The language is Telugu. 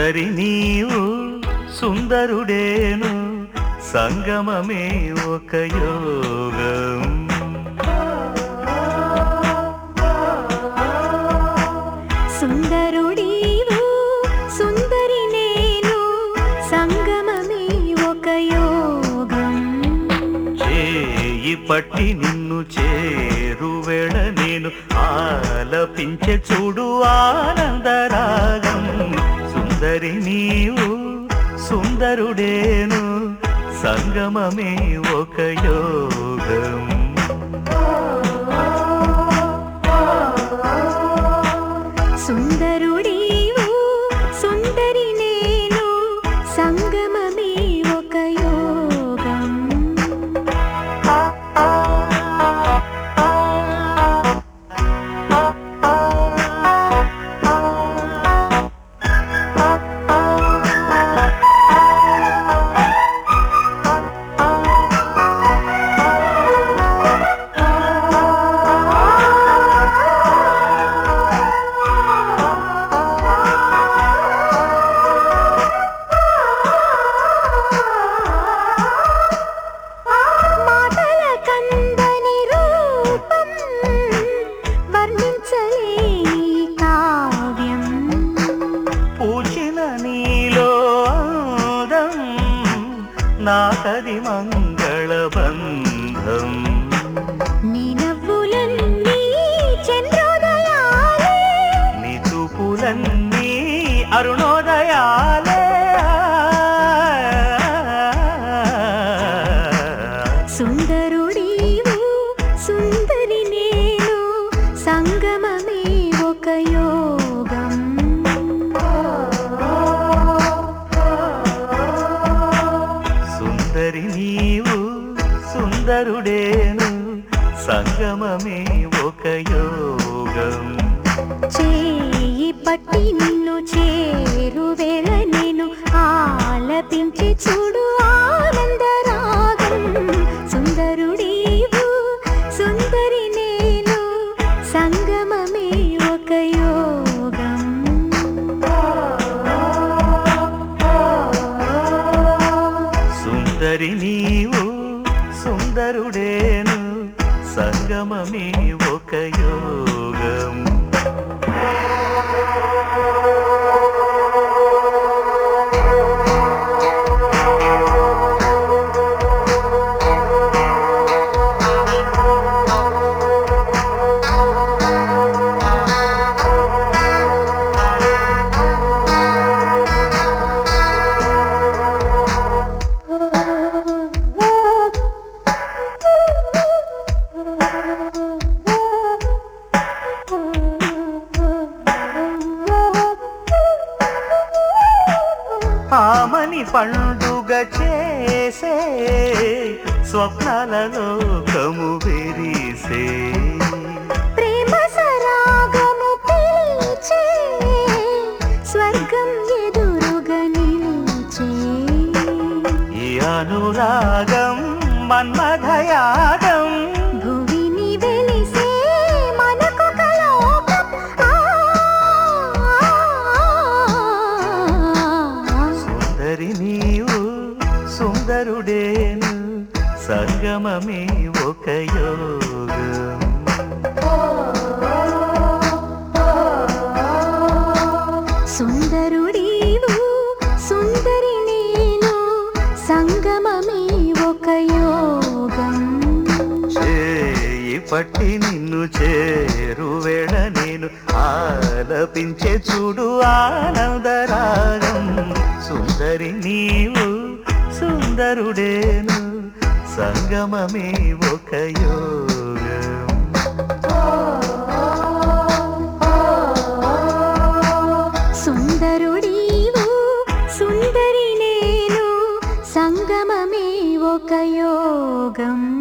సుందరి నీవు సుందరుడేను సంగమమే ఒక యోగం. సుందరుడీవు సుందరి నేను సంగమమే ఒక యోగం. చేయి పట్టి నిన్ను చేరువేళ నేను ఆలపించే చూడు ఆనందరాగం. సుందరి నీవు సుందరుడేను సంగమమే ఒక యోగం. సుందరుడీవు సుందరి నేను సంగమమే ఒక యోగం. నాకది మంగళబంధం. నీ నవ్వులన్నీ చంద్రోదయాలే, నీ చూపులన్నీ అరుణోదయాలే. సుందరుడీవు సుందరి నేను సంగమమే ఒక యోగం. సుందరి నీవు సుందరుడేను సంగమమే ఒక యోగం. చేయి పట్టి నిన్ను చేరువేళ నేను ఆలపించి చూడు ఆనందరాగం. సుందరుడీవు సుందరి నేను సంగమమే ఒక యోగం. సుందరి నీవు సుందరుడేను సంగమమే ఒక యోగం. ఆమని పండుగ చేసే స్వప్నాల లోకము విరిసే, ప్రేమ సరాగము పిలిచే స్వర్గం ఎదురుగా నిలిచే. ఈ అనురాగం మన్మథయాగం. భువిని వెలిసే మనకొక లోకం. సుందరి నీవు సుందరుడేను సంగమమే ఒక యోగం. సుందరుడీవు సుందరి నేను సంగమమే ఒక యోగం. చేయి పట్టి నిన్ను చేరువేళ నేను ఆలపించే చూడు ఆనందరాగం. సుందరి నీవు సుందరుడేను సంగమమే ఒక యోగం. సుందరుడీవు సుందరి నేను సంగమమే ఒక యోగం.